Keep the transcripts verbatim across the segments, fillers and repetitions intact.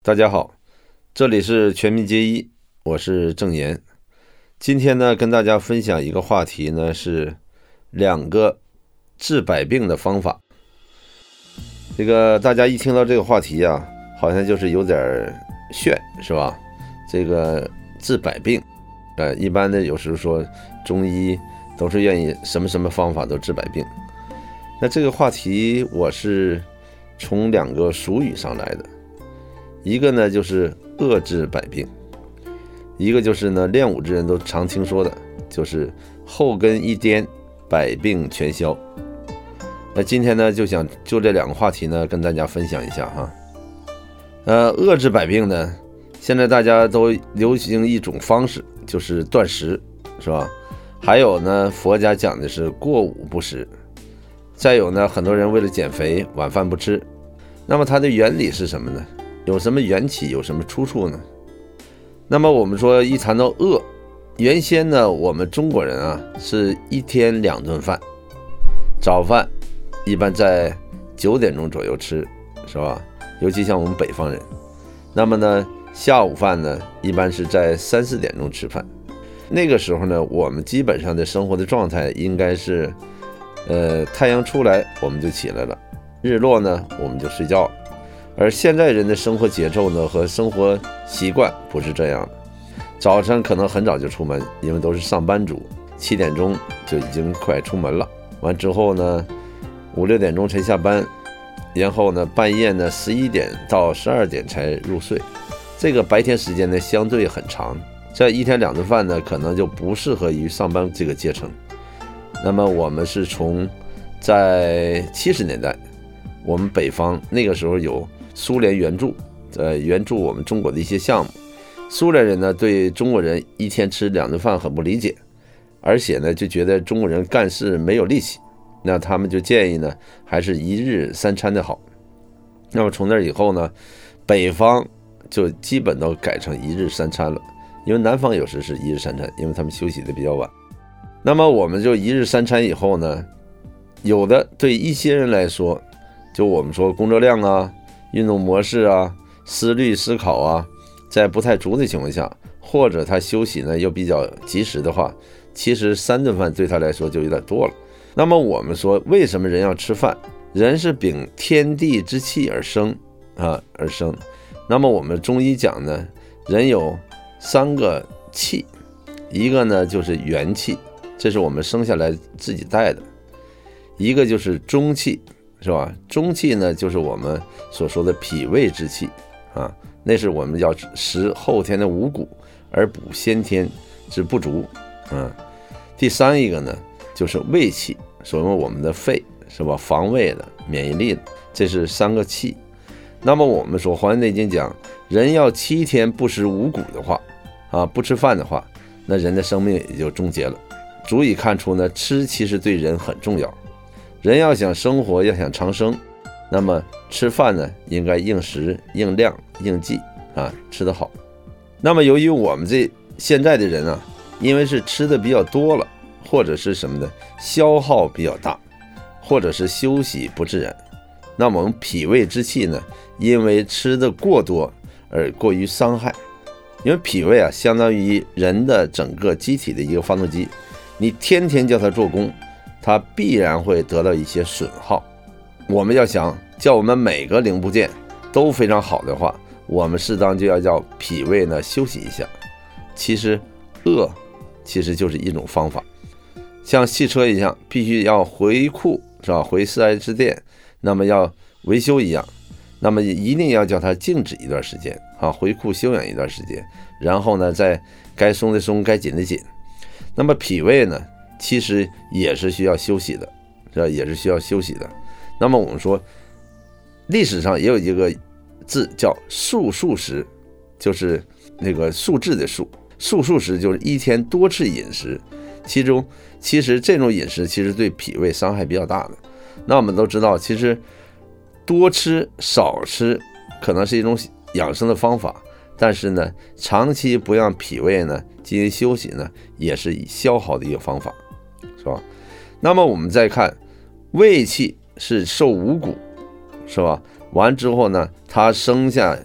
大家好，这里是全民皆医，我是郑岩。今天呢，跟大家分享一个话题呢，是两个治百病的方法。这个大家一听到这个话题啊，好像就是有点炫，是吧？这个治百病，呃，一般的有时候说中医都是愿意什么什么方法都治百病。那这个话题我是从两个俗语上来的。一个呢就是恶治百病，一个就是呢练武之人都常听说的，就是后根一颠，百病全消。那今天呢就想就这两个话题呢跟大家分享一下哈。呃，恶治百病呢，现在大家都流行一种方式，就是断食，是吧？还有呢，佛家讲的是过午不食。再有呢，很多人为了减肥，晚饭不吃。那么它的原理是什么呢？有什么缘起，有什么出处呢？那么我们说一谈到饿，原先呢我们中国人啊是一天两顿饭，早饭一般在九点钟左右吃，是吧？尤其像我们北方人。那么呢下午饭呢一般是在三四点钟吃饭。那个时候呢我们基本上的生活的状态应该是呃太阳出来我们就起来了，日落呢我们就睡觉了。而现在人的生活节奏呢和生活习惯不是这样的，早上可能很早就出门，因为都是上班族，七点钟就已经快出门了，完之后呢五六点钟才下班，然后呢半夜呢十一点到十二点才入睡，这个白天时间呢相对很长，这一天两顿饭呢可能就不适合于上班这个阶层。那么我们是从在七十年代，我们北方那个时候有苏联援助，呃，援助我们中国的一些项目。苏联人呢对中国人一天吃两顿饭很不理解，而且呢就觉得中国人干事没有力气，那他们就建议呢还是一日三餐的好。那么从那以后呢，北方就基本都改成一日三餐了，因为南方有时是一日三餐，因为他们休息的比较晚。那么我们就一日三餐以后呢，有的对一些人来说，就我们说工作量啊、运动模式啊、思虑思考啊，在不太足的情况下，或者他休息呢又比较及时的话，其实三顿饭对他来说就有点多了。那么我们说为什么人要吃饭？人是秉天地之气而生啊而生。那么我们中医讲呢，人有三个气，一个呢就是元气，这是我们生下来自己带的；一个就是中气，是吧？中气呢就是我们所说的脾胃之气啊，那是我们要食后天的五谷而补先天之不足啊。第三一个呢就是胃气，所谓我们的肺，是吧？防卫的、免疫力的，这是三个气。那么我们说《黄帝内经》讲，人要七天不食五谷的话啊，不吃饭的话，那人的生命也就终结了。足以看出呢，吃其实对人很重要。人要想生活，要想长生，那么吃饭呢应该应时应量应季啊，吃得好。那么由于我们这现在的人啊，因为是吃的比较多了，或者是什么呢，消耗比较大，或者是休息不自然，那么我们脾胃之气呢因为吃的过多而过于伤害。因为脾胃啊相当于人的整个机体的一个发动机，你天天叫它做工，它必然会得到一些损耗。我们要想叫我们每个零部件都非常好的话，我们适当就要叫脾胃呢休息一下。其实饿其实就是一种方法，像汽车一样必须要回库，是吧？回 四 S 店，那么要维修一样，那么一定要叫它静止一段时间啊，回库休养一段时间，然后呢再该松的松，该紧的紧。那么脾胃呢其实也是需要休息的，是吧？也是需要休息的。那么我们说历史上也有一个字叫素数食，就是那个数字的数，素数食就是一天多次饮食，其中其实这种饮食其实对脾胃伤害比较大的。那我们都知道，其实多吃少吃可能是一种养生的方法，但是呢长期不让脾胃呢进行休息呢，也是以消耗的一个方法，是吧？那么我们再看胃气是受五谷，是吧？完之后呢它生下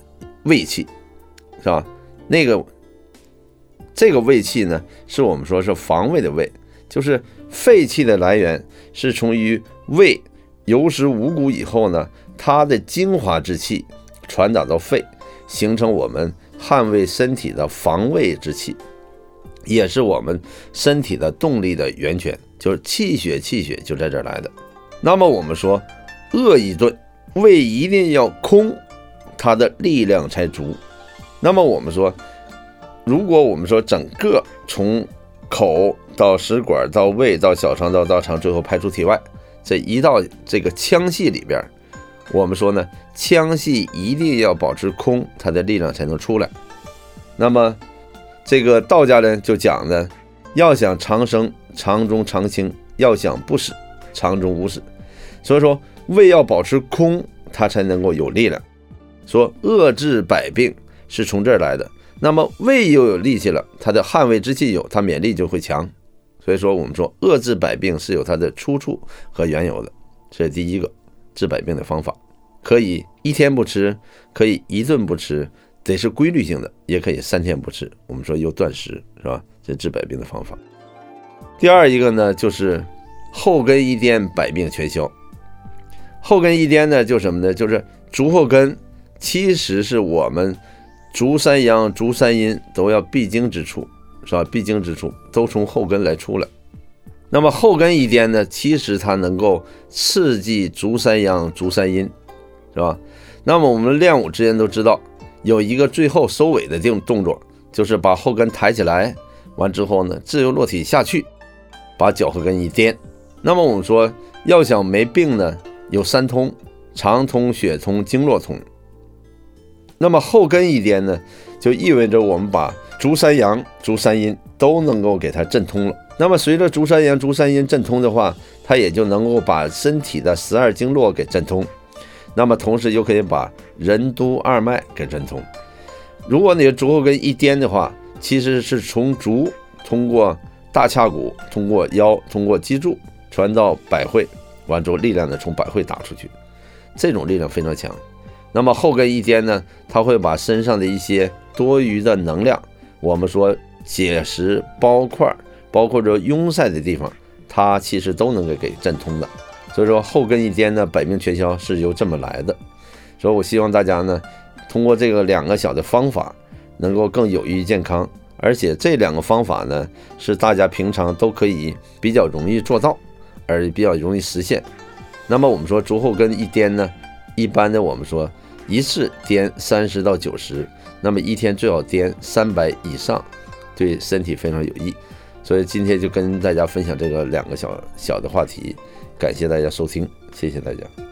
胃气，是吧？那个这个胃气呢，是我们说是防胃的胃，就是肺气的来源是从于胃有食五谷以后呢，它的精华之气传导到肺，形成我们捍卫身体的防卫之气，也是我们身体的动力的源泉，就是气血气血就在这儿来的。那么我们说饿一顿，胃一定要空，它的力量才足。那么我们说，如果我们说整个从口到食管到胃到小肠到大肠，最后排出体外，这一道这个腔系里边，我们说呢，腔系一定要保持空，它的力量才能出来。那么这个道家呢就讲呢，要想长生，肠中常清；要想不死，肠中无死。所以说胃要保持空，它才能够有力量。说遏制百病是从这儿来的。那么胃又有力气了，它的捍卫之气有，它免疫力就会强。所以说我们说遏制百病是有它的出处和缘由的，这是第一个治百病的方法。可以一天不吃，可以一顿不吃，得是规律性的，也可以三天不吃，我们说又断食，是吧？这是治百病的方法。第二一个呢，就是后根一颠，百病全消。后根一颠呢，就什么呢？就是足后跟，其实是我们足三阳、足三阴都要必经之处，是吧？必经之处都从后根来出来。那么后根一颠呢，其实它能够刺激足三阳、足三阴，是吧？那么我们练武之人都知道，有一个最后收尾的动作，就是把后跟抬起来，完之后呢，自由落体下去，把脚后跟一颠。那么我们说，要想没病呢，有三通：肠通、血通、经络通。那么后跟一颠呢，就意味着我们把足三阳、足三阴都能够给它震通了。那么随着足三阳、足三阴震通的话，它也就能够把身体的十二经络给震通。那么同时又可以把任督二脉给震通。如果你的足后跟一颠的话，其实是从足通过大髂骨，通过腰，通过脊柱传到百会，完之后力量呢从百会打出去，这种力量非常强。那么后跟一颠呢，它会把身上的一些多余的能量，我们说结石、包块，包括着壅塞的地方，它其实都能够给震通的。所以说后跟一颠呢，百病全消是由这么来的。所以我希望大家呢，通过这个两个小的方法，能够更有益健康。而且这两个方法呢，是大家平常都可以比较容易做到，而比较容易实现。那么我们说足后跟一颠呢，一般的我们说一次颠三十到九十，那么一天最好颠三百以上，对身体非常有益。所以今天就跟大家分享这个两个小小的话题，感谢大家收听，谢谢大家。